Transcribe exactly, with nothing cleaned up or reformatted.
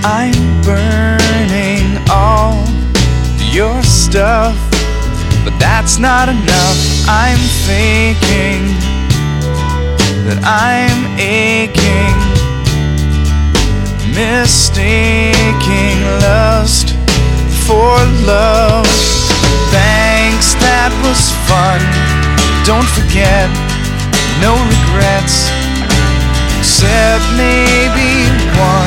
I'm burning all your stuff, but that's not enough. I'm faking that I'm aching, mistaking lust for love. Thanks, that was fun. Don't forget, no regrets, except maybe one.